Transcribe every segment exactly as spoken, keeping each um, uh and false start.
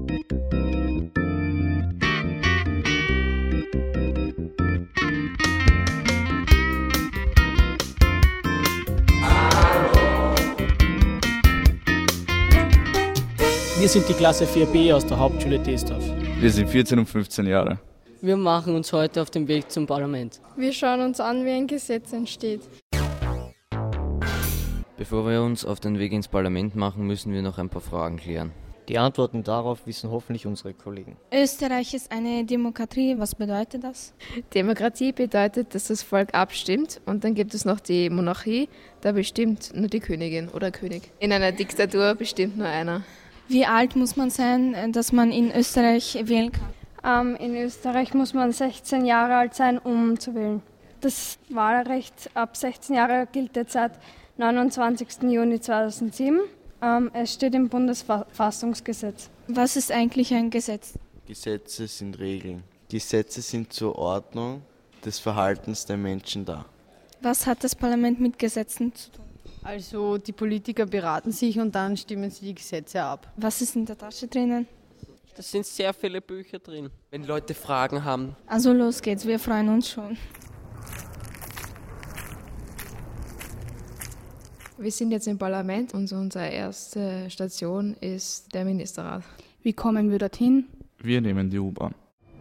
Wir sind die Klasse vier b aus der Hauptschule Desdorf. Wir sind vierzehn und fünfzehn Jahre. Wir machen uns heute auf den Weg zum Parlament. Wir schauen uns an, wie ein Gesetz entsteht. Bevor wir uns auf den Weg ins Parlament machen, müssen wir noch ein paar Fragen klären. Die Antworten darauf wissen hoffentlich unsere Kollegen. Österreich ist eine Demokratie. Was bedeutet das? Demokratie bedeutet, dass das Volk abstimmt und dann gibt es noch die Monarchie, da bestimmt nur die Königin oder König. In einer Diktatur bestimmt nur einer. Wie alt muss man sein, dass man in Österreich wählen kann? Ähm, in Österreich muss man sechzehn Jahre alt sein, um zu wählen. Das Wahlrecht ab sechzehn Jahre gilt jetzt seit neunundzwanzigsten Juni zweitausendsieben. Ähm, es steht im Bundesverfassungsgesetz. Was ist eigentlich ein Gesetz? Gesetze sind Regeln. Gesetze sind zur Ordnung des Verhaltens der Menschen da. Was hat das Parlament mit Gesetzen zu tun? Also die Politiker beraten sich und dann stimmen sie die Gesetze ab. Was ist in der Tasche drinnen? Da sind sehr viele Bücher drin, wenn Leute Fragen haben. Also los geht's, wir freuen uns schon. Wir sind jetzt im Parlament und unsere erste Station ist der Ministerrat. Wie kommen wir dorthin? Wir nehmen die U-Bahn.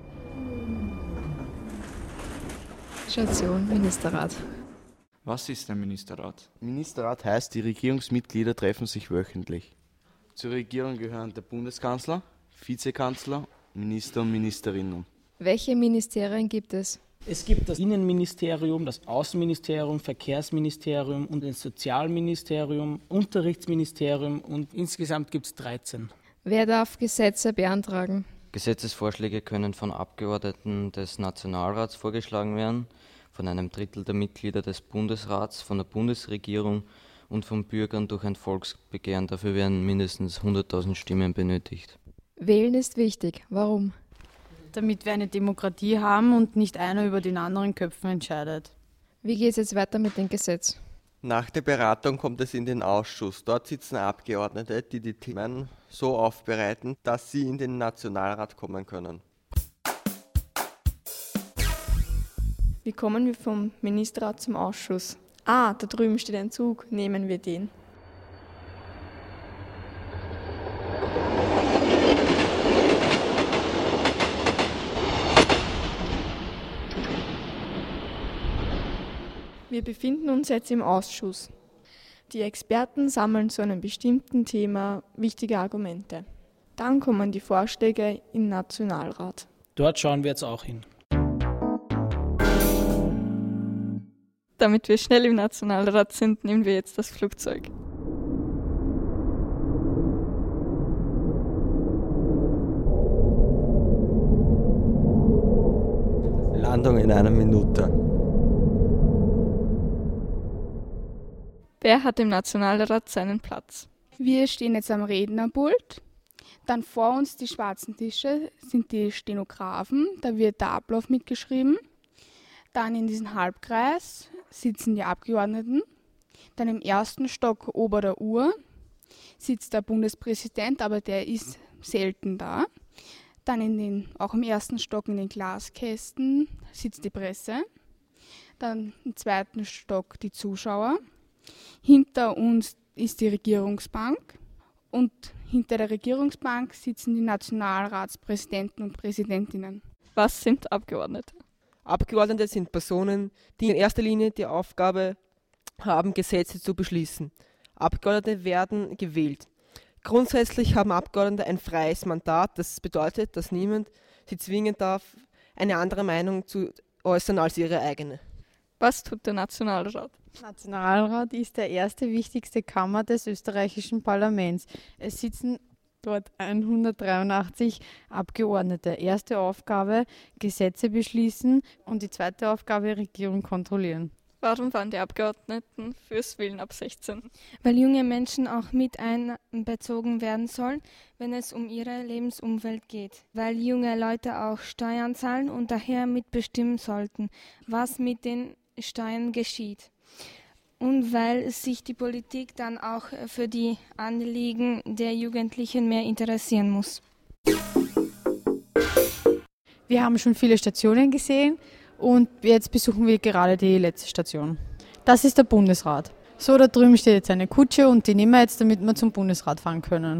Station Ministerrat. Was ist ein Ministerrat? Ministerrat heißt, die Regierungsmitglieder treffen sich wöchentlich. Zur Regierung gehören der Bundeskanzler, Vizekanzler, Minister und Ministerinnen. Welche Ministerien gibt es? Es gibt das Innenministerium, das Außenministerium, Verkehrsministerium und das Sozialministerium, Unterrichtsministerium und insgesamt gibt es dreizehn. Wer darf Gesetze beantragen? Gesetzesvorschläge können von Abgeordneten des Nationalrats vorgeschlagen werden, von einem Drittel der Mitglieder des Bundesrats, von der Bundesregierung und von Bürgern durch ein Volksbegehren. Dafür werden mindestens hunderttausend Stimmen benötigt. Wählen ist wichtig. Warum? Damit wir eine Demokratie haben und nicht einer über den anderen Köpfen entscheidet. Wie geht es jetzt weiter mit dem Gesetz? Nach der Beratung kommt es in den Ausschuss. Dort sitzen Abgeordnete, die die Themen so aufbereiten, dass sie in den Nationalrat kommen können. Wie kommen wir vom Ministerrat zum Ausschuss? Ah, da drüben steht ein Zug. Nehmen wir den. Wir befinden uns jetzt im Ausschuss. Die Experten sammeln zu einem bestimmten Thema wichtige Argumente. Dann kommen die Vorschläge in den Nationalrat. Dort schauen wir jetzt auch hin. Damit wir schnell im Nationalrat sind, nehmen wir jetzt das Flugzeug. Landung in einer Minute. Wer hat im Nationalrat seinen Platz? Wir stehen jetzt am Rednerpult. Dann vor uns die schwarzen Tische sind die Stenografen. Da wird der Ablauf mitgeschrieben. Dann in diesem Halbkreis sitzen die Abgeordneten. Dann im ersten Stock ober der Uhr sitzt der Bundespräsident, aber der ist selten da. Dann in den, auch im ersten Stock in den Glaskästen sitzt die Presse. Dann im zweiten Stock die Zuschauer. Hinter uns ist die Regierungsbank und hinter der Regierungsbank sitzen die Nationalratspräsidenten und Präsidentinnen. Was sind Abgeordnete? Abgeordnete sind Personen, die in erster Linie die Aufgabe haben, Gesetze zu beschließen. Abgeordnete werden gewählt. Grundsätzlich haben Abgeordnete ein freies Mandat. Das bedeutet, dass niemand sie zwingen darf, eine andere Meinung zu äußern als ihre eigene. Was tut der Nationalrat? Der Nationalrat ist der erste wichtigste Kammer des österreichischen Parlaments. Es sitzen dort hundertdreiundachtzig Abgeordnete. Erste Aufgabe, Gesetze beschließen und die zweite Aufgabe, Regierung kontrollieren. Warum waren die Abgeordneten fürs Wählen ab sechzehn? Weil junge Menschen auch mit einbezogen werden sollen, wenn es um ihre Lebensumwelt geht. Weil junge Leute auch Steuern zahlen und daher mitbestimmen sollten, was mit den Steuern geschieht. Und weil sich die Politik dann auch für die Anliegen der Jugendlichen mehr interessieren muss. Wir haben schon viele Stationen gesehen und jetzt besuchen wir gerade die letzte Station. Das ist der Bundesrat. So, da drüben steht jetzt eine Kutsche und die nehmen wir jetzt, damit wir zum Bundesrat fahren können.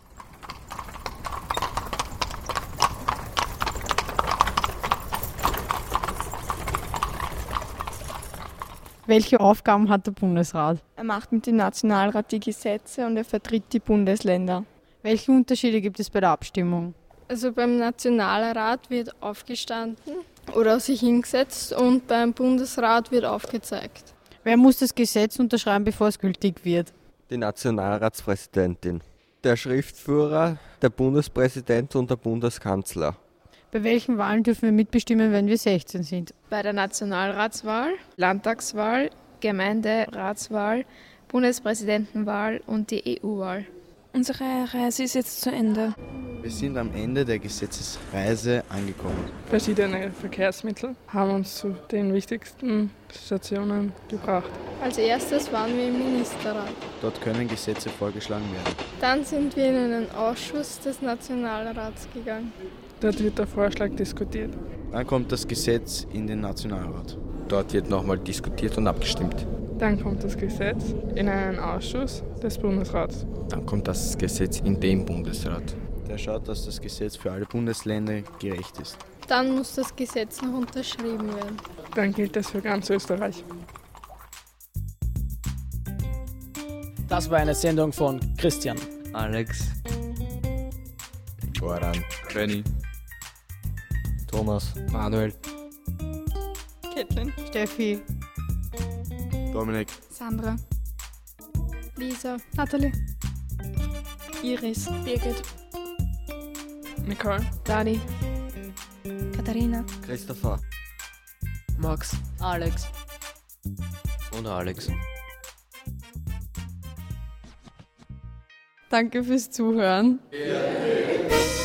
Welche Aufgaben hat der Bundesrat? Er macht mit dem Nationalrat die Gesetze und er vertritt die Bundesländer. Welche Unterschiede gibt es bei der Abstimmung? Also beim Nationalrat wird aufgestanden oder sich hingesetzt und beim Bundesrat wird aufgezeigt. Wer muss das Gesetz unterschreiben, bevor es gültig wird? Die Nationalratspräsidentin, der Schriftführer, der Bundespräsident und der Bundeskanzler. Bei welchen Wahlen dürfen wir mitbestimmen, wenn wir sechzehn sind? Bei der Nationalratswahl, Landtagswahl, Gemeinderatswahl, Bundespräsidentenwahl und die E U-Wahl. Unsere Reise ist jetzt zu Ende. Wir sind am Ende der Gesetzesreise angekommen. Verschiedene Verkehrsmittel haben uns zu den wichtigsten Stationen gebracht. Als erstes waren wir im Ministerrat. Dort können Gesetze vorgeschlagen werden. Dann sind wir in einen Ausschuss des Nationalrats gegangen. Dort wird der Vorschlag diskutiert. Dann kommt das Gesetz in den Nationalrat. Dort wird nochmal diskutiert und abgestimmt. Dann kommt das Gesetz in einen Ausschuss des Bundesrats. Dann kommt das Gesetz in den Bundesrat. Der schaut, dass das Gesetz für alle Bundesländer gerecht ist. Dann muss das Gesetz noch unterschrieben werden. Dann gilt es für ganz Österreich. Das war eine Sendung von Christian, Alex, Goran, Benny, Thomas, Manuel, Kätlin, Steffi, Dominik, Sandra, Lisa, Nathalie, Iris, Birgit, Nicole, Dani, Katharina, Christopher, Max, Alex und Alex. danke fürs Zuhören. Ja.